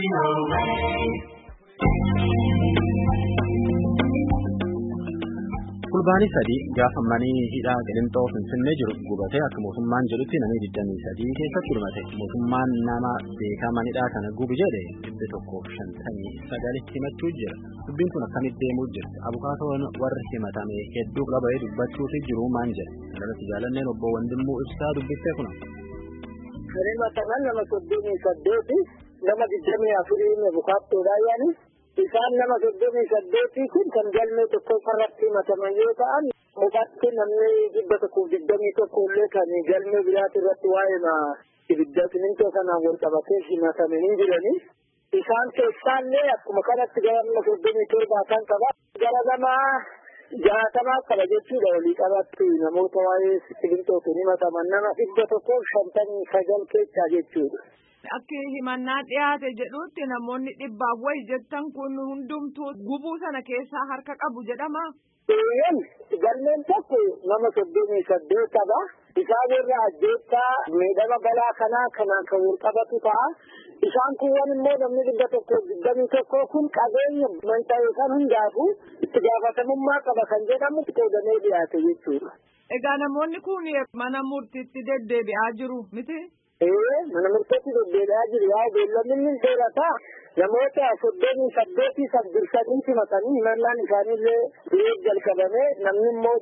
Fulbaanii sadii gaafa manii hidhaa Qiliinxoo Finfinnee jiru gubatee akka mootummaan jedhutti namni 23 keessatti dhumate. Mootummaan nama beekamaa hidhaa kana gubu jedhe 159 himachuu jira. Dubbiin kun akkamitti deemuu jirti? Abukaatoon warri himatame hedduu qabee dubbachuutu jiru maan jedhe. Kanarratti jaalanneen obbo Wandimmoo Ibsaa dubbistee kuna. Himataman nama 38 nama 24 abukaattoodha yaani. Isaan nama 38 kun kan galmee tokko irratti himataman yoo ta'an mubatti namni 121 illee kan galmee biraati irratti waa'ee ibidda simintoo kanaan wal qabatee himatamanii jiranii. Isaan keessaallee akkuma kanatti gara nama 37 kan qaba. Gara nama 60 qaba jechuudha walii qabatti namoota waa'ee simintootiin himataman nama 159 keessaa jechuudha. Akka himannaa dhiyaate jedhutti namoonni dhibbaaf wayi jettan kun hundumtuu gubuu sana keessaa harka qabu jedhama. Galmeen tokko nama 38 qaba. Isaan irraa ajjeechaa miidhama balaa kanaa kanaan kan wal qabatu ta'a. Isaan kun immoo namni 121 kun qabeenya manca'ee kan hundaafu itti gaafatamummaa qaba kan jedhamu qoodamee dhiyaate jechuudha. Egaa namoonni kun mana murtiitti deddeebi'aa jiru miti? Mana murteetti deddeebi'aa jiru yaa beellamni seerataa namoota 38 sabbirsanii himatanii himannaan isaaniillee jalqabame namni immoo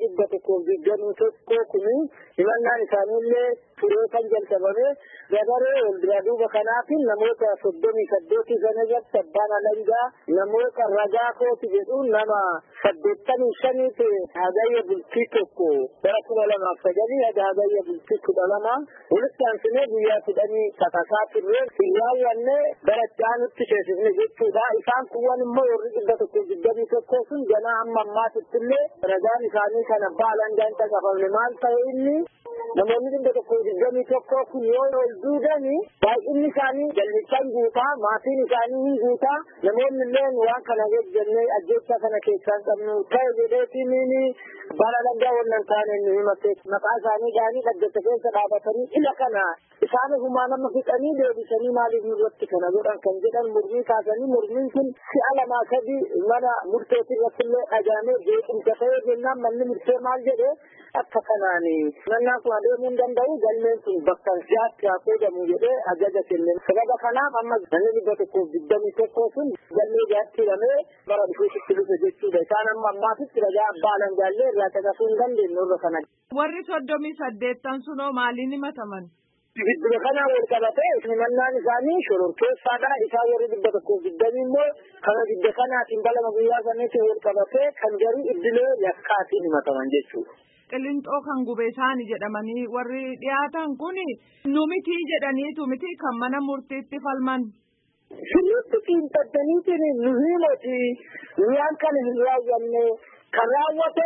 121 kuni himannaan isaaniillee turee kan jalqabame dabaree wal duraa duuba kanaatiin namoota 38 sana irratti abbaan alangaa namoota ragaa kooti jedhu nama 85 hagayya bultii tokko bara 2009 hagayya bultii 12 walitti aansinee guyyaa 10 takasaa turre hiryaawwanne bara caanutti keessifne jechuudha. Isaan kuwwan immoo warri 121 sun ganaa amma ammaatittillee ragaan isaanii kana abbaa alangaan qabamne maal ta'e inni namoonni 121 kun yoo ol duudanii baay'inni isaanii jallisaan guutaa maatiin isaanii hin guutaa namoonni illee waan kana jennee ajjeechaa kana keessaan qabnu ta'e jedheetiniini bara alangaa wannan taane nu himatte maqaa isaanii gaanii dhaggata keessa dhaabatanii ila kana isaan humaa nama fixanii deebisanii maaliif irratti kana godhan kan jedhan murmii kaasanii murmiin kun si'a lamaa sadii mana murteetii irratti illee dhagaamee beekumsa ta'ee jennaan manni murtee maal jedhee akka kanaani mannaan kun adeemuu hin danda'u galmeen sun bakka siyaatti haa qoodamu jedhee ajaja kenne sababa kanaaf amma namni 121 sun galmee jaatti hidhamee bara dhufuutti dhufe jechuudha isaan amma ammaatitti ragaa abbaa alangaallee irraa caqasuu hin dandeenye irra kana. Warri 38 sunoo maaliin himataman? Gidduu kanaa wal qabatee himannaan isaanii shororkeessaadha. Isaan warri 120 immoo kana gidduu kanaatiin balama guyyaa saniitiin wal qabatee kan garuu iddilee yakkaatiin himataman jechuudha. Qiliinxoo kan gube isaani jedhamanii warri dhiyaatan kun nu miti jedhaniitu miti kan mana murtiitti falman. Sirriitti xiinxattaniitiin nu himati waan kana hin raawwanne kan raawwate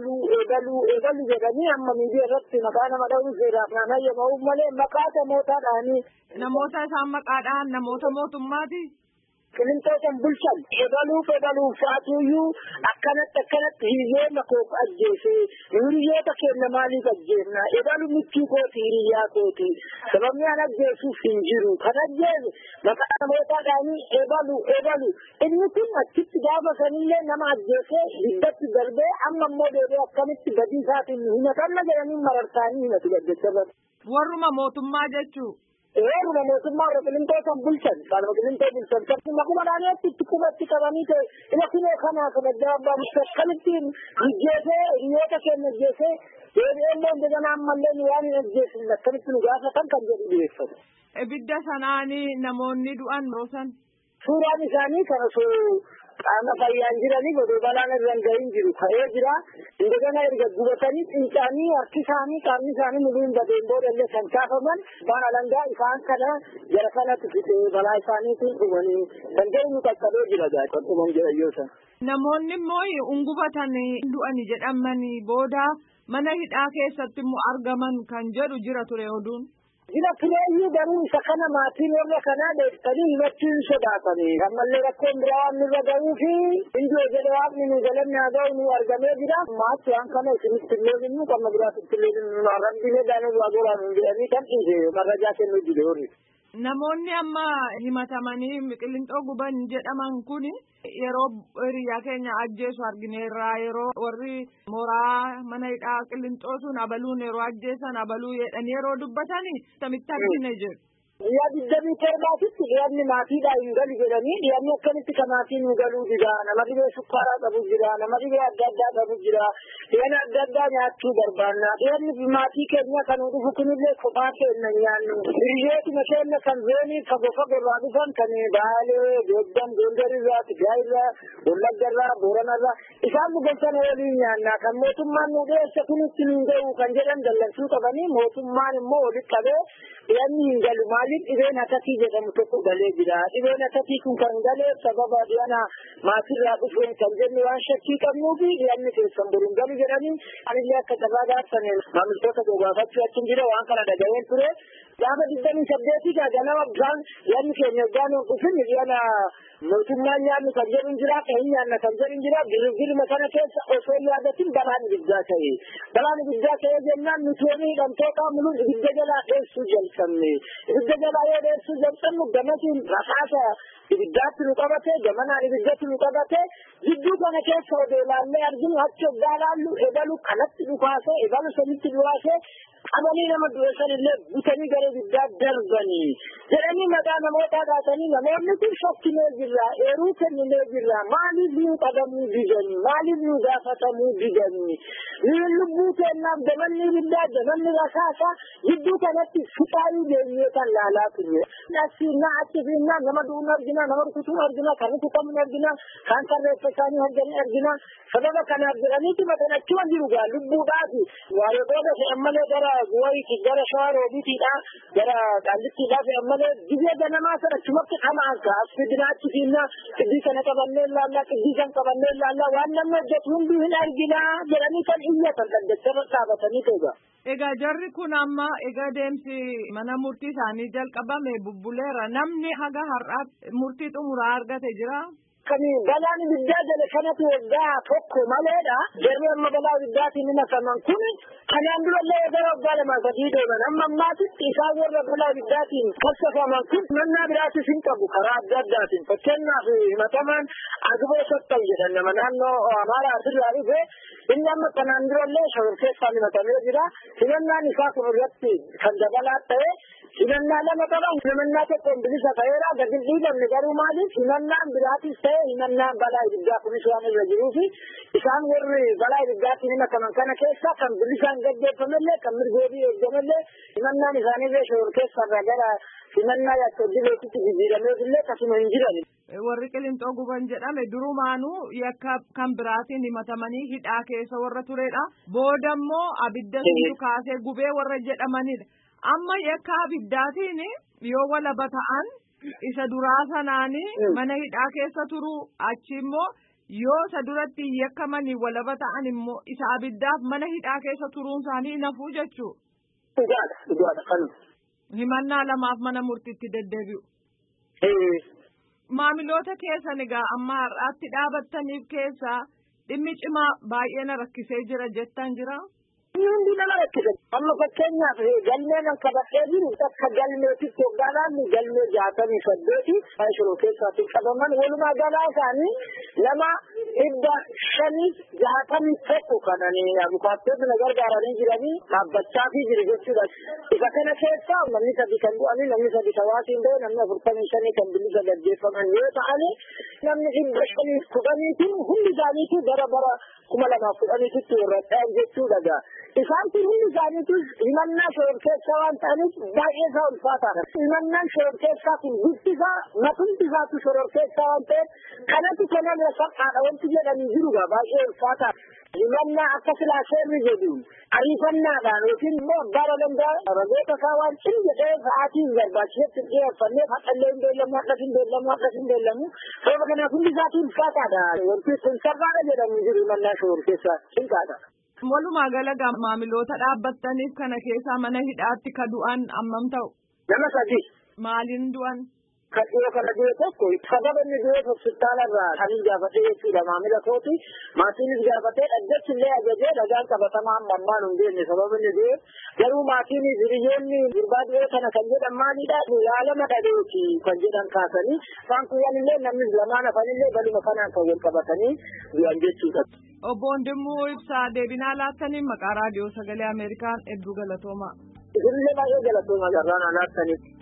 eegaluu jedhanii amma miidiyaa irratti maqaa nama dha'uu seeraaf naan hayyama'uuf malee maqaa namootaadhaanii. Namoota isaan maqaadhaan namoota mootummaati. Qiliinxoo kan bulchan eegaluuf faatuuyyuu akkanatti hiriyoota koof ajjeese hiriyoota keenya maaliif ajjeefna eegalu michuu kooti hiriyaa kooti sababni an ajjeesuuf hin jiru kan ajjeese maqaa namootaadhaanii eegalu inni kun achitti gaafa sanillee nama ajjeese hiddatti darbee amma immoo deebi'ee akkamitti badii isaatiin himatanna jedhanii marartaanii himatu gaddeessarra. Warruma mootummaa jechuu. Warruma mootummaa warra Qiliinxoo kan bulchan kanuma Qiliinxoo bulchan kan akkuma dhaaneetti itti qubatti qabanii ta'e ila kunoo kanaa kana jaabbaa akkalittiin hijjeesee hiriyoota keenya hijjeesee deebi'ee immoo indegana ammallee nu waan hin ajjeesine akkamitti nu gaafatan kan jedhu dhiyeeffatu. Ibidda sanaanii namoonni du'an roosan. Suuraan isaanii kan osoo qaama fayyaan jiranii godoo balaan irra hin gahin jiru ka'ee jira indegana erga gubatanii xiincaanii harki isaanii qaamni isaanii muluun badeen boodallee kan kaafaman waan alangaa isaan kana jara kanatti fixee balaa isaaniitiin dhumanii kan jedhu nu qaqqabee jira gaafatuman jedha yoo sana. Namoonni immoo ungubatan du'ani jedhamanii booda mana hidhaa keessatti immoo argaman kan jedhu jira ture oduun. Jila tureeyyuu garuu isa kana maatiin warra kanaa dheessanii himachuun sodaatanii ammallee rakkoon biraa waan nurra ga'uu fi injoo jedhe waaqni nu galanni haa ga'u nu argamee jira maatti waan kana isinitti illee jennu qamma biraatti illee jennu rabbiin edaa nu waa goraan hin jedhanii kan dhiise marrajaa kennuu jide horri. Namoonni amma himatamanii qillinxoo guban jedhaman kun yeroo hiriyaa keenya ajjeesu argineerra yeroo warri mooraa mana hidhaa qillinxoo sun abaluun yeroo ajjeesan abaluu jedhanii yeroo dubbatanii tamitti argine jedhu. Guyyaa 27tti dhiyaanni maatiidhaa hin galu jedhanii dhiyaanni akkamitti kan maatiin nu galuu jira nama dhibee sukkaaraa qabu jira nama dhibee adda addaa qabu jira dhiyaana adda addaa nyaachuu barbaanna dhiyaanni maatii keenya kan dhufu kunillee kophaa keenya nyaannu hiriyootuma keenya kan zoonii fagoo fagoorraa dhufan kan Baalee, Goojjam, Gondarirraa, Tigraayirraa, Wallaggarraa, Booranarraa isaan nu galchan waliin nyaanna kan mootummaan nu dhiyeesse kunitti nu ga'u kan jedhan dallansuu qabanii mootummaan immoo walitti qabee dhiyaanni hin galu maaliif dhibeen akkasii jedhamu tokko galee jira dhibeen akkasii kun kan galee sababa dhiyaana maatirraa dhufeen kan jennu waan shakkii qabnuufi dhiyaanni keessan boruun galu jedhanii anillee akka carraa gaafatan maamiltoota gaafachuu achiin jira waan kana dhaga'een ture gaafa 28 ganama bishaan dhiyaanni keenya waggaan dhufin dhiyaana mootummaan nyaannu kan jedhu jira kan nyaanna kan jedhu jira girgirma kana keessa osoo yaadatin balaan ibiddaa ta'e jennaan nuti wani hidhamtoota muluun ibidda jalaa dheessuu jalqabne ibidda jalaa yoo dheessuu jalqabnu gamatiin rasaasa ibiddaatti nu qabate gamanaan ibiddatti nu qabate jidduu kana keessa odoo ilaallee arginu achi hoggaa laallu ebalu kanatti dhukaase ebalu sanitti dhukaase qabanii nama du'essan illee butanii gara ibiddaa darbanii jedhanii maqaa namootaa kaasanii namoonni kun shakkinee jirra eeruu kenninee jirra maaliif nu qabamuu didanii maaliif nu gaafatamuu didanii nuyi lubbuu kennaaf gamanni ibiddaa gamanni rasaasa jidduu kanatti fixaayii deemnee kan laalaa turre asiinaa achi fiinnaa nama du'uun argina nama rukutuun argina kan rukutamuun argina kan sarreeffa isaanii arganii argina sababa kanaaf jedhaniiti maxanachuma jiru gaa lubbuudhaafi waa'ee booda fe'an malee gara guwayti gara shawaroobiitiidha gara qaallittiidhaa fe'an malee dibee ganamaa sana achumatti dhamaanka asfidinaachi fiinnaa qiddii kana qabannee ilaallaa qiddii kan qabannee ilaallaa waan namni hojjetu hunduu hin arginaa jedhanii kan iyyatan dhaggeessarra dhaabatanii ta'eega. Egaa jarri kun amma egaa deemsi mana murtii isaanii jalqabame bubbuleera namni haga har'aatti murtii xumuraa argate jira. Kan balaan ibiddaa jala kanatti waggaa tokko maleedha jarri amma balaa ibiddaatiin hin hakaman kun kanaan durallee gara waggaa lama sadii deeman amma ammaatitti isaan warra balaa ibiddaatiin kassafaman kun mannaa biraatis hin qabu karaa adda addaatiin fakkeenyaaf himatamaan Agiboo Sottal jedhan nama naannoo Amaaraa asirraa dhufe inni amma kanaan durallee shororkeessaan himatamee jira himannaan isaa kun irratti kan dabalaa ta'e himannaa lama qaban himannaa tokkoon bilisa ta'eera gadi dhiifamne garuu maaliif himannaan biraatis ta'e himannaan balaa ibiddaa kunis waan irra jiruufi isaan warri balaa ibiddaatiin himataman kana keessa kan bilisaan gaggeeffamellee kan mirgoobii eeggamellee himannaan isaaniillee shororkeessarra gara himannaa yakkootti jijjiirameefillee kasuma hin jiran. Warri qillinxoo guban jedhame durumaanuu yakka kan biraatiin himatamanii hidhaa keessa warra turedha booda immoo abidda suntu kaasee gubee warra jedhamanidha. Amma yakka abiddaatiin yoo walaba ta'an isa duraa sanaanii mana hidhaa keessa turu achi immoo yoo isa duratti yakkamanii walaba ta'an immoo isa abiddaaf mana hidhaa keessa turuun isaanii nafuu jechuu. Dhugaadha kan. Himannaa lamaaf mana murtiitti deddeebi'u. Maamiloota keessan egaa amma har'aatti dhaabattaniif keessaa dhimmi cimaa baay'ee na rakkisee jira jettan jira. Hundi nama rakkisa. Amma fakkeenyaaf galmee nan qabadhee jiru akka galmeetitti hoggaadhaan galmee 68 shiroo keessatti qabaman walumaa galaa isaanii nama 561 kananii abukaattoonni na gargaaranii jiranii dhaabbachaa fi jiru jechuudha. Isa kana keessa namni sadi kan du'anii namni sadi hawaatiin ta'e namni 45 kan bilisa gaggeeffaman yoo ta'ani namni 510 hundi isaaniitu bara 2010tti warra ta'an jechuudha. Isaan kun hundi isaaniitu himannaa shororkeessaa waan ta'aniif baay'ee isaa ulfaataadha. Himannaan shororkeessaa kun bifti isaa matumti isaatu shororkeessaa waan ta'eef kanatu kanaan salphaadha wanti jedhanii jiruudha baay'ee ulfaataadha. Himannaa akka silaa seerri jedhuun ariifannaadhaan yookiin immoo abbaa danda'a ragoota isaa waan cin jedhee sa'aatiin barbaachisetti dhiyeeffannee haqallee hin beellamu haqas hin beellamu haqas hin beellamu sababa kanaaf hundi isaatu ulfaataadha. Wanti kun sarbaadha jedhamu jiru himannaa shororkeessaa cinqaadha. Walumaa gala maamiloota dhaabbattaniif kana keessaa mana hidhaatti ka du'an ammam ta'u? Nama sadi. Maaliin du'an? kan dhiyoo kana du'e tokko sababa inni du'e hospitaalarraa kan gaafatee jechuudha maamila kooti maatiinis gaafatee dhaggachillee ajajee dhagaan qabatamaa ammaan hin deemne sababa inni du'e garuu maatiin hiriyoonni gurbaa du'e kana kan jedhan maalidha ilaalama dhabeeti kan jedhan kaasanii isaan kuwwanillee namni lamaan hafanillee baluma kanaan kan wal qabatanii du'an jechuudha. Obbo Wandimmoo Ibsaa deebinaa laattaniin maqaa raadiyoo sagalee Ameerikaan hedduu galatooma. Isinillee baay'ee galatooma jarraan laattaniif.